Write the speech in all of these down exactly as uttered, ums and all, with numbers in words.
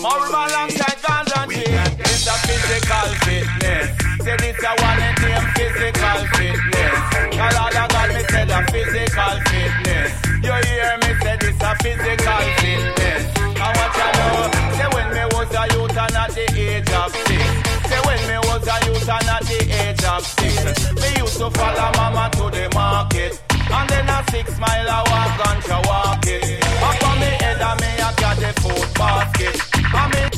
More alongside guns and chains. It's a physical fitness. Say this a one and name physical fitness. Call all the God me said a physical fitness. You hear me say this a physical fitness. I want you know. Say when me was a youth and at the age of six. Say when me was a youth and at the age of six. Me used to follow mama to the market. And then a six mile I walk and she walk it. Up on me head and me a catch the food basket. And me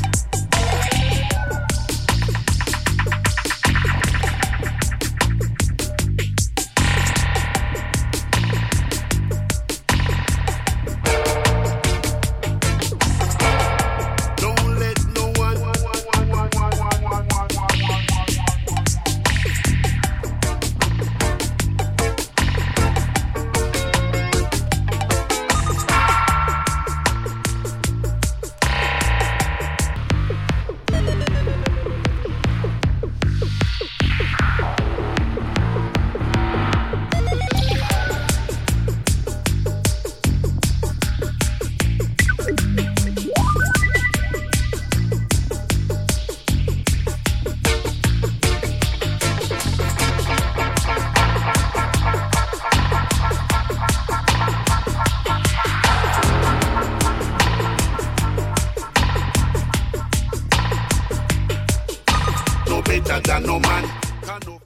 better than no man.